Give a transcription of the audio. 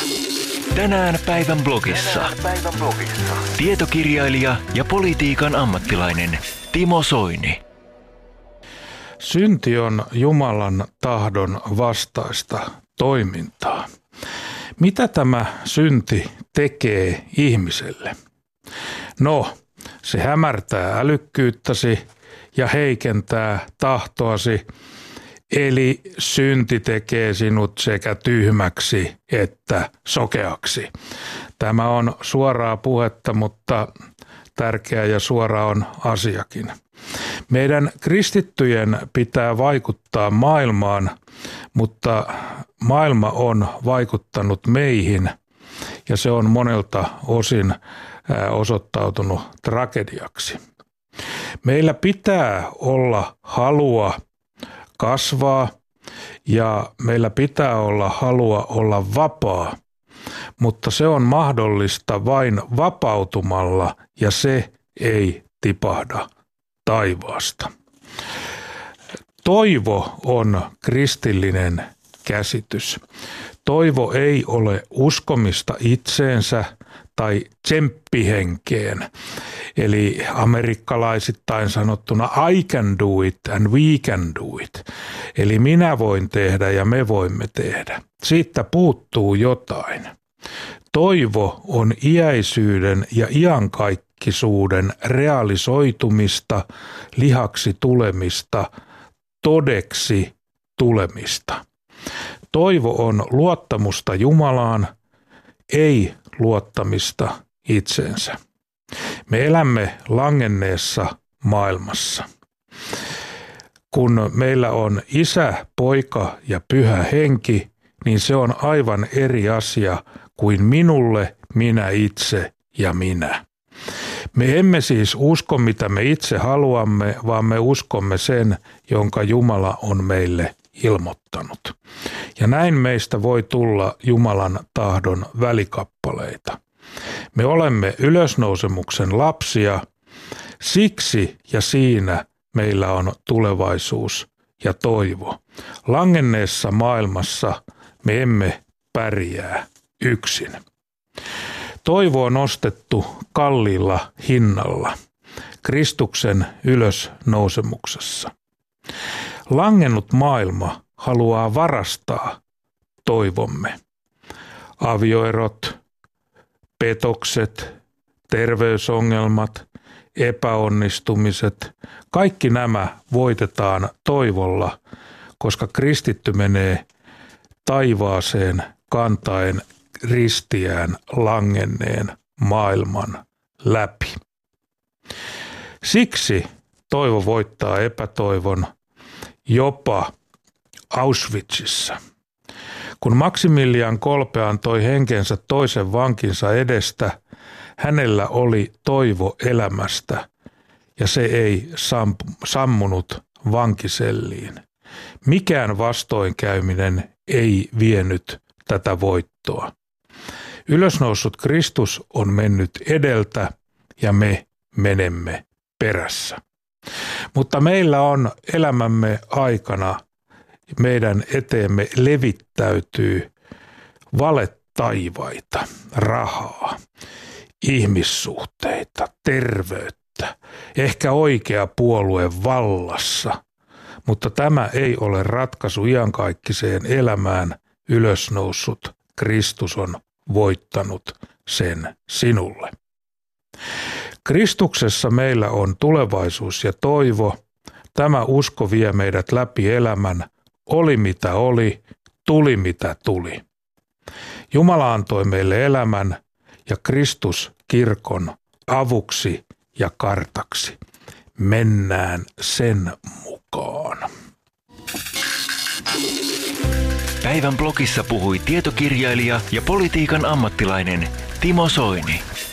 Tänään päivän blogissa. Tietokirjailija ja politiikan ammattilainen Timo Soini. Synti on Jumalan tahdon vastaista toimintaa. Mitä tämä synti tekee ihmiselle? No, se hämärtää älykkyyttäsi ja heikentää tahtoasi, eli synti tekee sinut sekä tyhmäksi että sokeaksi. Tämä on suoraa puhetta, mutta tärkeä ja suora on asiakin. Meidän kristittyjen pitää vaikuttaa maailmaan, mutta maailma on vaikuttanut meihin ja se on monelta osin osoittautunut tragediaksi. Meillä pitää olla halua kasvaa ja meillä pitää olla halua olla vapaa, mutta se on mahdollista vain vapautumalla ja se ei tipahda taivaasta. Toivo on kristillinen käsitys. Toivo ei ole uskomista itseensä tai tsemppihenkeen, eli amerikkalaisittain sanottuna I can do it and we can do it. Eli minä voin tehdä ja me voimme tehdä. Siitä puuttuu jotain. Toivo on iäisyyden ja iankaikkisuuden realisoitumista, lihaksi tulemista, todeksi tulemista. Toivo on luottamusta Jumalaan, ei luottamista itseensä. Me elämme langenneessa maailmassa. Kun meillä on Isä, Poika ja Pyhä Henki, niin se on aivan eri asia kuin minulle, minä itse ja minä. Me emme siis usko, mitä me itse haluamme, vaan me uskomme sen, jonka Jumala on meille ilmoittanut. Ja näin meistä voi tulla Jumalan tahdon välikappaleita. Me olemme ylösnousemuksen lapsia, siksi ja siinä meillä on tulevaisuus ja toivo. Langenneessa maailmassa me emme pärjää yksin. Toivo on ostettu kalliilla hinnalla Kristuksen ylösnousemuksessa. Langennut maailma haluaa varastaa toivomme. Avioerot, petokset, terveysongelmat, epäonnistumiset, kaikki nämä voitetaan toivolla, koska kristitty menee taivaaseen kantaen ristiään langenneen maailman läpi. Siksi toivo voittaa epätoivon jopa Auschwitzissa. Kun Maximilian Kolbe antoi henkensä toisen vankinsa edestä, hänellä oli toivo elämästä ja se ei sammunut vankiselliin. Mikään vastoinkäyminen ei vienyt tätä voittoa. Ylösnoussut Kristus on mennyt edeltä ja me menemme perässä. Mutta meillä on elämämme aikana, meidän eteemme levittäytyy valetaivaita, rahaa, ihmissuhteita, terveyttä, ehkä oikea puolue vallassa, mutta tämä ei ole ratkaisu iankaikkiseen elämään. Ylösnoussut Kristus on voittanut sen sinulle. Kristuksessa meillä on tulevaisuus ja toivo. Tämä usko vie meidät läpi elämän. Oli mitä oli, tuli mitä tuli. Jumala antoi meille elämän ja Kristus kirkon avuksi ja kartaksi. Mennään sen mukaan. Päivän blogissa puhui tietokirjailija ja politiikan ammattilainen Timo Soini.